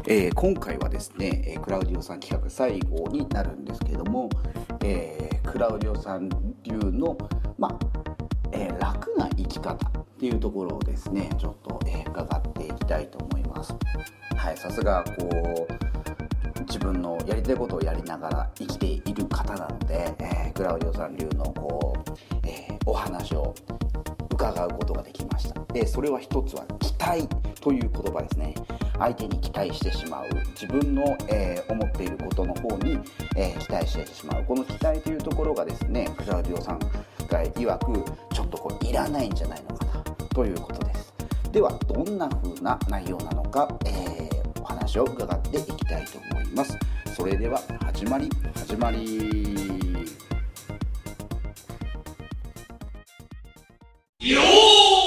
今回はですね、クラウディオさん企画最後になるんですけれども、クラウディオさん流の、楽な生き方っていうところをですね、ちょっと、伺っていきたいと思います。はい、さすが自分のやりたいことをやりながら生きている方なので、クラウディオさん流のお話を伺うことができました。で、それは一つは期待という言葉ですね。相手に期待してしまう、自分の、思っていることの方に、期待してしまう。この期待というところがですね、クラウディオさんが曰くちょっといらないんじゃないのかなということです。ではどんな風な内容なのか、お話を伺っていきたいと思います。それでは始まりよー。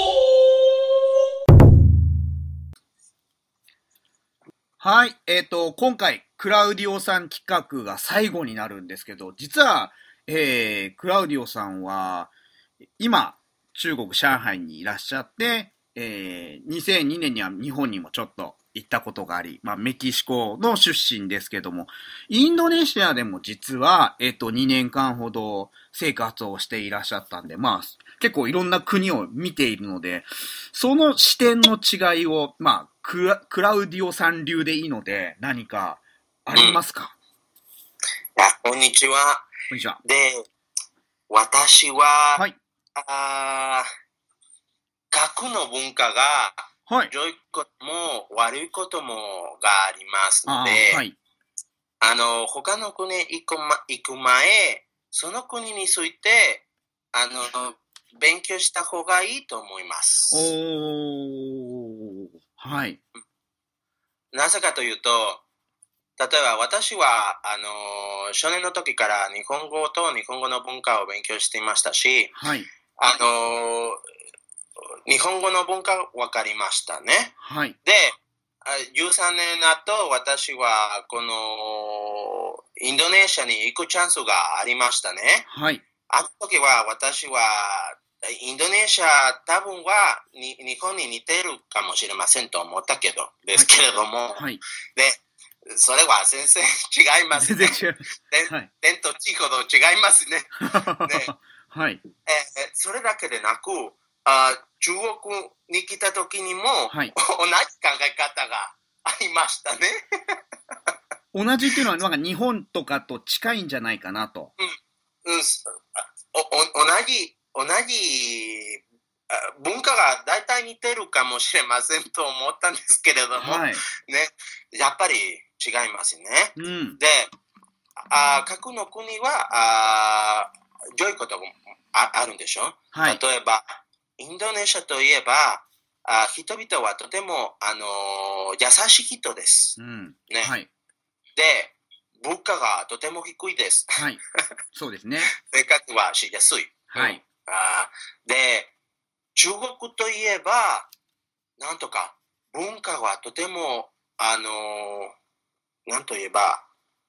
はい、今回クラウディオさん企画が最後になるんですけど、実は、クラウディオさんは今中国上海にいらっしゃって、2002年には日本にもちょっと行ったことがあり、メキシコの出身ですけども、インドネシアでも実は、2年間ほど生活をしていらっしゃったんで、結構いろんな国を見ているので、その視点の違いを、クラウディオさん流でいいので、何かありますか？ こんにちは。 こんにちは。 で、私は、 はい。 核の文化が、 はい。 良いことも悪いこともがありますので、 はい。 他の国行く前、その国について、勉強した方がいいと思います。 はい。 なぜかというと、例えば私は、少年の時から日本語と日本語の文化を勉強していましたし、 はい。 日本語の文化分かりましたね。 はい。 で、13年後、私はこのインドネシアに行くチャンスがありましたね。 はい。 あの時は私はインドネシア多分は日本に似ているかもしれませんと思ったけど、ですけれども、 はい。 で、それは全然違いますね。 全然違う。 天と地ほど違いますね。ではい。 それだけでなく、中国に来た時にも、 はい、 同じ考え方がありましたね。 同じっていうのはなんか日本とかと近いんじゃないかなと。 同じ文化が大体似てるかもしれませんと思ったんですけれども、 はい、 ね、やっぱり違いますね。 うん、 で、各の国は良いこともあるんでしょ、はい、例えばインドネシアといえば人々はとても、優しい人です、 うんね、 はい、 で物価がとても低いです、 はい、そうですね。 生活はしやすい、 はい、 で中国といえばなんとか文化はとてもなんといえば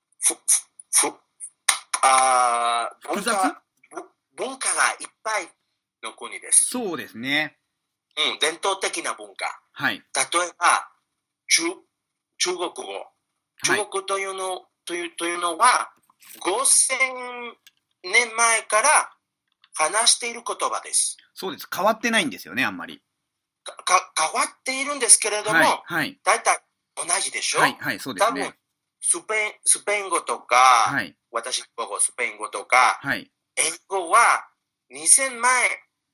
文化がいっぱいの国です。 そうですね。 伝統的な文化。 はい。 例えば、中国語。中国というのは、5000年前から話している言葉です。 そうです。変わってないんですよね、あんまり。 変わっているんですけれども、 はい。 だいたい同じでしょ？ はい、そうですね。 多分スペイン語とか、 はい、 私の語スペイン語とか、 はい、 英語は2000前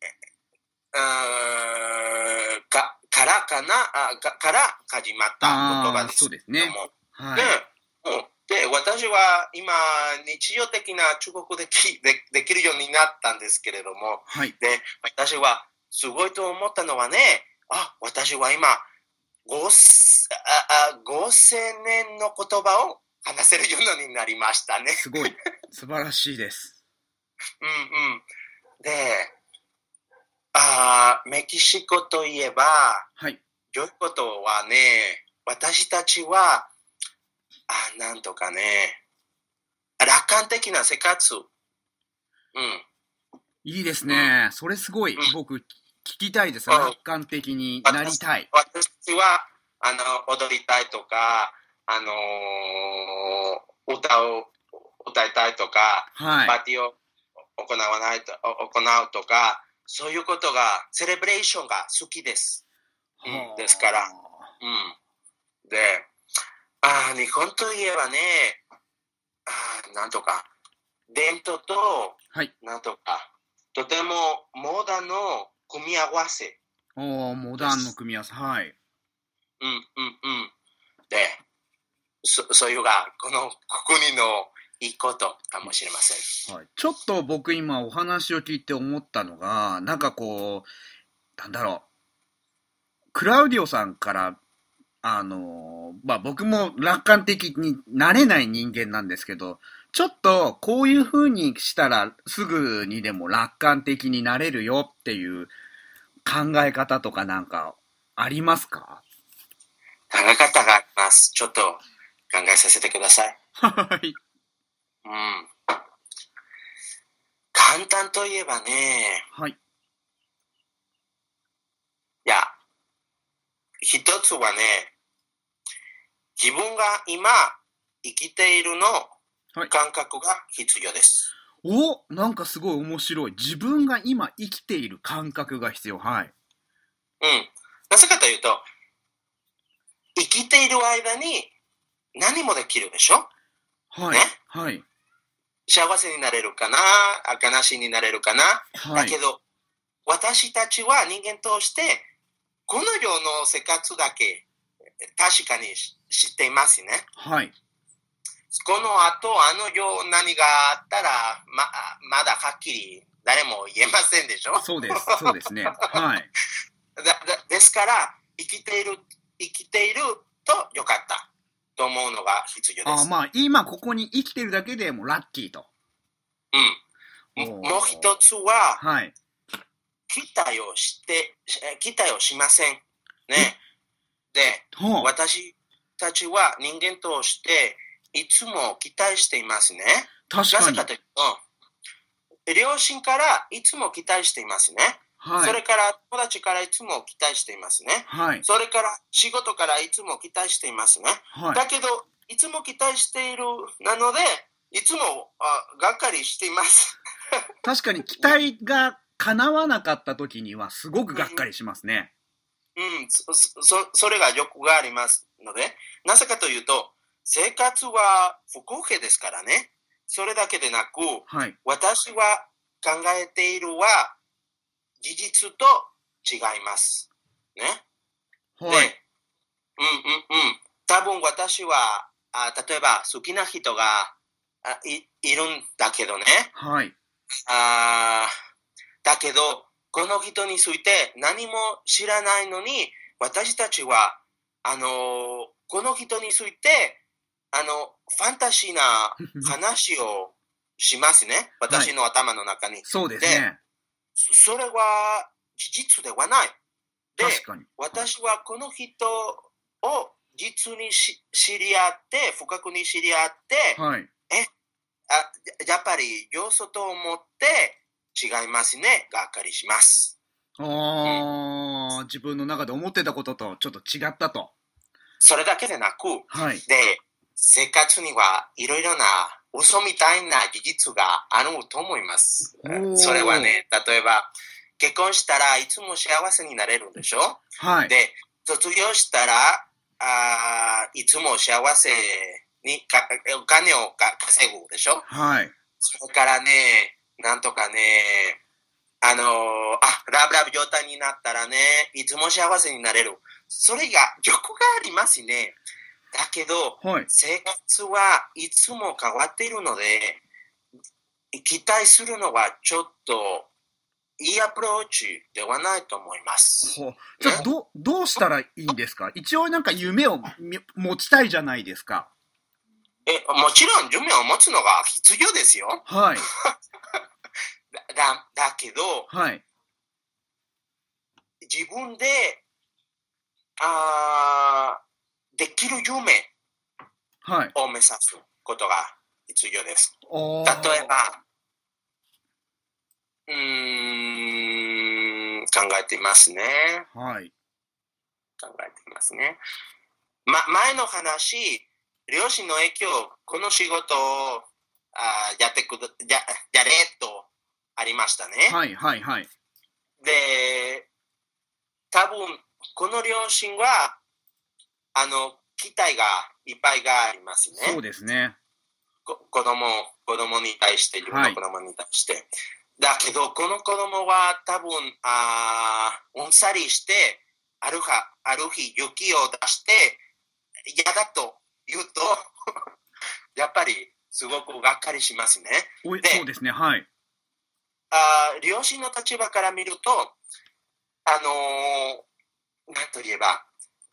から始まった言葉です。 そうですね。 はい。で、私は今、日常的な中国でできるようになったんですけれども、 はい、 で、私はすごいと思ったのはね、私は今、5000年の言葉を話せるようになりましたね。 すごい。素晴らしいです。 で、メキシコといえば、 はい。 良いことはね、私たちは、なんとかね、楽観的な生活。 いいですね。それすごい。僕、聞きたいです。楽観的になりたい。 私は、踊りたいとか、 歌を歌いたいとか、 はい、 パーティーを行うとか、そういうことが、セレブレーションが好きです。ですから、で、日本といえばね、なんとか、伝統と、なんとか、とてもモダンの組み合わせ。 モダンの組み合わせ、はい。 で、そういうが、この国のいいことかもしれません。 はい。ちょっと僕今お話を聞いて思ったのが、なんかこう、なんだろう、クラウディオさんから、僕も楽観的になれない人間なんですけど、ちょっとこういう風にしたらすぐにでも楽観的になれるよっていう考え方とかなんかありますか？ 考え方があります。ちょっと考えさせてください。 はい。 簡単といえばね、 はい。 いや、一つはね、自分が今生きているの感覚が必要です。 なんかすごい面白い。自分が今生きている感覚が必要。はい。 なぜかというと、生きている間に何もできるでしょ？ はい。 ね？ はい。 幸せになれるかな？悲しいになれるかな？ はい。 だけど、私たちは人間として、この世の生活だけ確かに知っていますね。 はい。 この後、世何があったら、まだはっきり誰も言えませんでしょ？ そうです。そうですね。はい。 ですから、生きているとよかったと思うのが必要です。 今ここに生きてるだけでもラッキーと。 もう一つは、 はい。 期待をしません。ね。で、私たちは人間としていつも期待していますね。 確かに。 なぜかというと、両親からいつも期待していますね。 はい。 それから友達からいつも期待していますね。 はい。 それから仕事からいつも期待していますね。はい。だけど、いつも期待しているなので、いつもがっかりしています。 確かに期待が叶わなかった時にはすごくがっかりしますね。 それがよくがありますので、なぜかというと、生活は不公平ですからね。それだけでなく、はい、私は考えているは事実と違います。ね。はい。で、多分私は、例えば好きな人がいるんだけどね。はい。だけど、この人について何も知らないのに、私たちは、この人について、ファンタジーな話をしますね。私の頭の中に。はい、そうですね。で、それは事実ではない。で、私はこの人を実に知り合って、深くに知り合って、はい、やっぱり要素と思って違いますね。がっかりします。 自分の中で思ってたこととちょっと違ったと。 それだけでなく、はい、で、生活にはいろいろな嘘みたいな事実があると思います。それはね、例えば、結婚したらいつも幸せになれるんでしょ？はい。で、卒業したら、いつも幸せにお金を稼ぐでしょ？はい。それからね、なんとかね、ラブラブ状態になったらね、いつも幸せになれる。それが、欲がありますね。だけど、はい、生活はいつも変わっているので、期待するのはちょっといいアプローチではないと思います。 じゃあ、どうしたらいいんですか？一応なんか夢を持ちたいじゃないですか。 もちろん夢を持つのが必要ですよ。はい。だけど、はい、自分で、できる夢を目指すことが必要です。例えば、考えていますね。はい。考えていますね。前の話、 両親の影響、この仕事をやれとありましたね。 はいはいはい。 で、多分、この両親は、期待がいっぱいがありますね。 そうですね。 子供に対して、自分の子供に対して。はい、だけど、この子供は多分、うんさりして、ある日、勇気を出して、嫌だと言うと、やっぱり、すごくがっかりしますね。 そうですね、はい。 両親の立場から見ると、なんと言えば、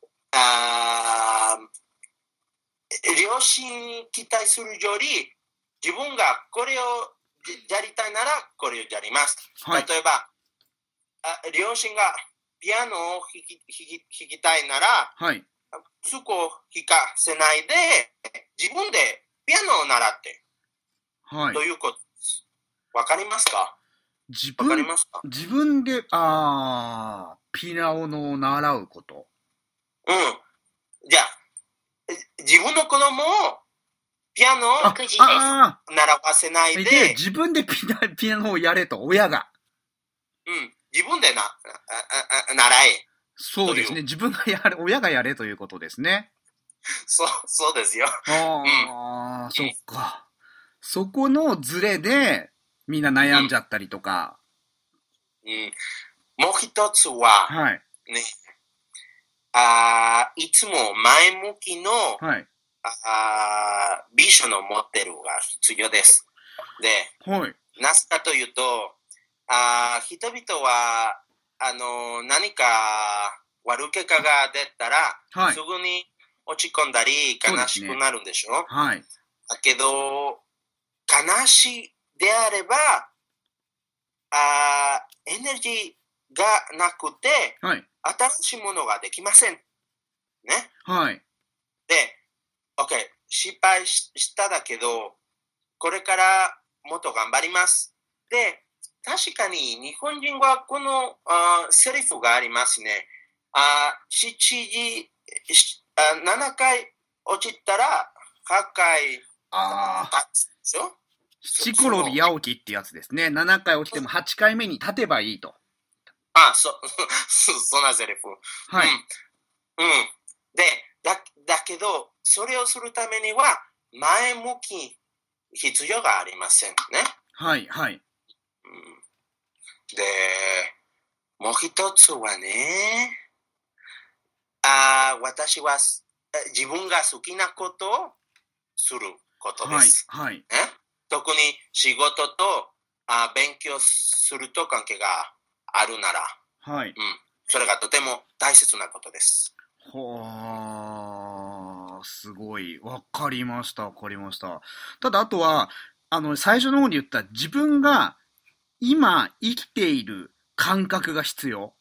両親に期待するより、自分がこれをやりたいならこれをやります。はい、例えば、両親がピアノを弾きたいなら、はい、そこを弾かせないで、自分でピアノを習って、はい、ということ。わかりますか？わかりますか？ 自分で、ピアノを習うこと。 うん。じゃあ、自分の子供をピアノを習わせないで、 自分でピアノをやれと、親が。 うん。自分で習え。 そうですね。自分が親がやれということですね。 そうですよ。 そっか。そこのズレで、みんな悩んじゃったりとか。 もう一つは、はい。ね。いつも前向きの、はい、ビジョンを持ってるが必要です。で、はい、なぜかというと、人々は、何か悪結果が出たら、はい、すぐに落ち込んだり悲しくなるんでしょ？ね、はい。だけど、悲しいであれば、エネルギーがなくて、はい、新しいものができません。ね。はい。で、OK、失敗しただけど、これからもっと頑張ります。で、確かに日本人はこのセリフがありますね。7回落ちたら8回立つですよ。 七転び八起きってやつですね。7回起きても8回目に立てばいいと。 そんなセリフ。はい。で、だけど、それをするためには、前向き必要がありませんね。 はい、はい。 で、もう一つはね、私は自分が好きなことをすることです。はい、はい。特に仕事と勉強すると関係があるなら、はい。それがとても大切なことです。 すごい。わかりました。ただ、あとは、最初の方に言った自分が今生きている感覚が必要。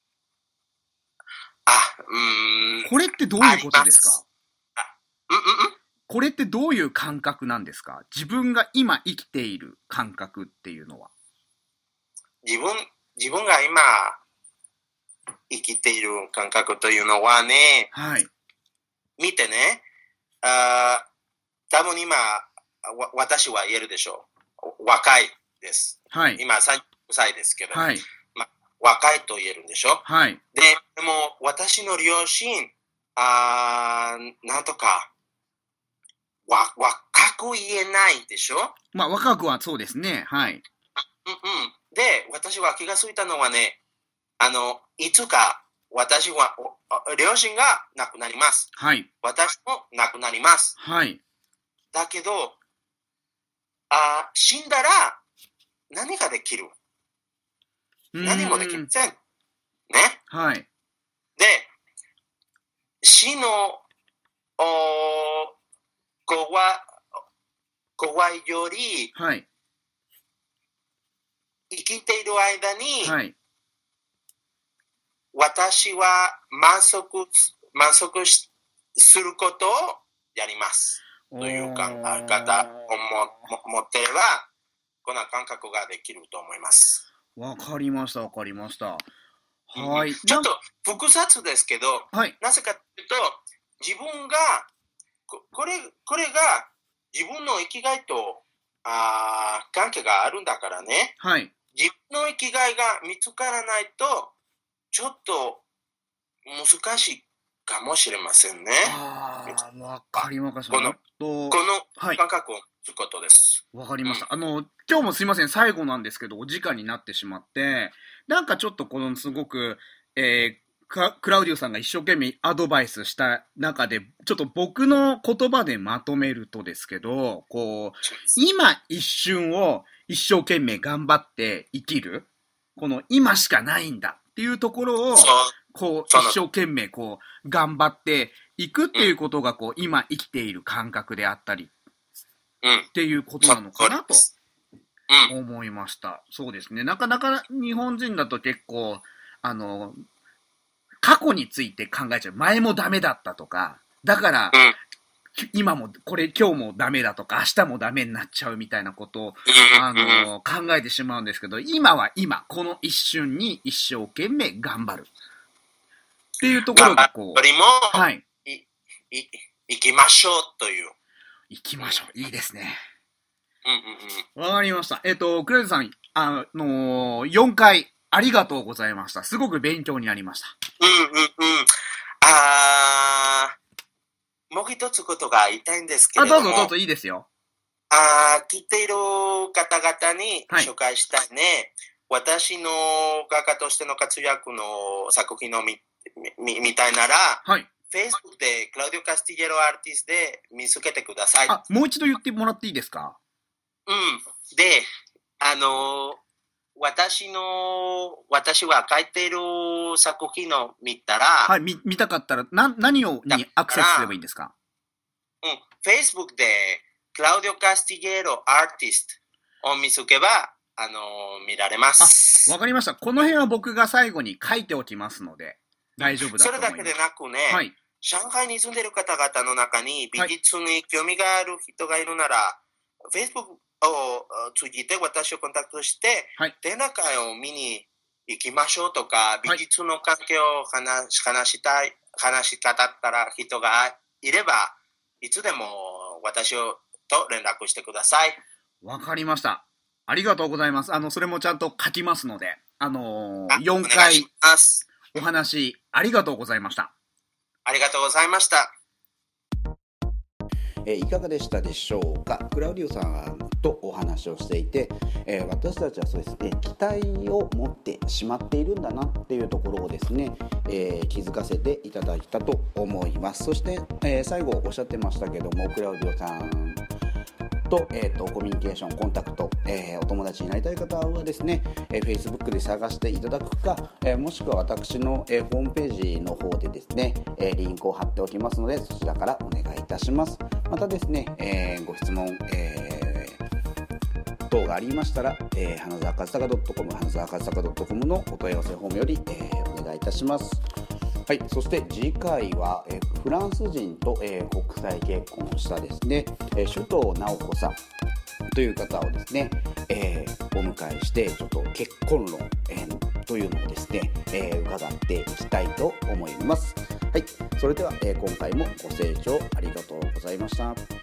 これってどういうことですか？これってどういう感覚なんですか？自分が今生きている感覚っていうのは。 自分が今生きている感覚というのはね、はい、見てね、多分今、私は言えるでしょう。若いです。はい、今30歳ですけど、はい、若いと言えるんでしょ。はい、でも私の両親、なんとか、若く言えないでしょ。 若くはそうですね。はい。 で、私は気がついたのはね、いつか私は、両親が亡くなります。はい。私も亡くなります。はい。だけど、死んだら何ができる？何もできません。ね。はい。で、死の怖いより、はい、生きている間に、はい、私は満足することをやります。という考え方を持ってれば、この感覚ができると思います。 わかりました。 はい。ちょっと複雑ですけど、はい、なぜかというと、自分がこれが自分の生きがいと関係があるんだからね。 はい。 自分の生きがいが見つからないと、ちょっと難しいかもしれませんね。 わかりました。 この感覚を持つことです。 わかりました。今日もすいません、最後なんですけど、お時間になってしまって、なんかちょっとすごく、クラウディオさんが一生懸命アドバイスした中で、ちょっと僕の言葉でまとめるとですけど、今一瞬を一生懸命頑張って生きる、この今しかないんだっていうところを、一生懸命頑張っていくっていうことが、今生きている感覚であったり、っていうことなのかなと思いました。そうですね。なかなか日本人だと結構、過去について考えちゃう。前もダメだったとか、だから、今も、今日もダメだとか、明日もダメになっちゃうみたいなことを、考えてしまうんですけど、今は今、この一瞬に一生懸命頑張る。っていうところがはい。行きましょうという。 行きましょう。いいですね。わかりました。クラウディさん、4回、ありがとうございました。すごく勉強になりました。 もう一つことが言いたいんですけれども。 どうぞいいですよ。 聞いている方々に紹介したいね。私の画家としての活躍の作品を見たいなら、Facebook でクラウディオ・カスティジェロ・アーティスで見つけてください。 もう一度言ってもらっていいですか？ で、私は書いている作品を見たら、 見たかったら、何にアクセスすればいいんですか ？Facebook で、クラウディオ・カスティジェロ・アーティストを見つけば、見られます。 わかりました。この辺は僕が最後に書いておきますので、大丈夫だと思います。 それだけでなくね、上海に住んでいる方々の中に美術に興味がある人がいるなら、Facebook を通じて私をコンタクトして、展覧会を見に行きましょうとか、美術の関係を話したったら人がいれば、いつでも私と連絡してください。 わかりました。ありがとうございます。それもちゃんと書きますので、4回お話ありがとうございました。 ありがとうございました。 いかがでしたでしょうか。クラウディオさんとお話をしていて、私たちはそうですね、期待を持ってしまっているんだなっていうところをですね、気づかせていただいたと思います。そして、最後おっしゃってましたけども、クラウディオさんと、コミュニケーション、コンタクト、お友達になりたい方はですね、Facebook で探していただくか、もしくは私の、ホームページの方でですね、リンクを貼っておきますので、そちらからお願いいたします。またですね、ご質問、等がありましたら、花澤和孝 .com、花澤和孝 .com のお問い合わせフォームより、お願いいたします。はい、そして次回は、フランス人と、国際結婚をしたですね、首藤直子さんという方をですね、お迎えしてちょっと結婚論、というのをですね、伺っていきたいと思います。はい、それでは、今回もご清聴ありがとうございました。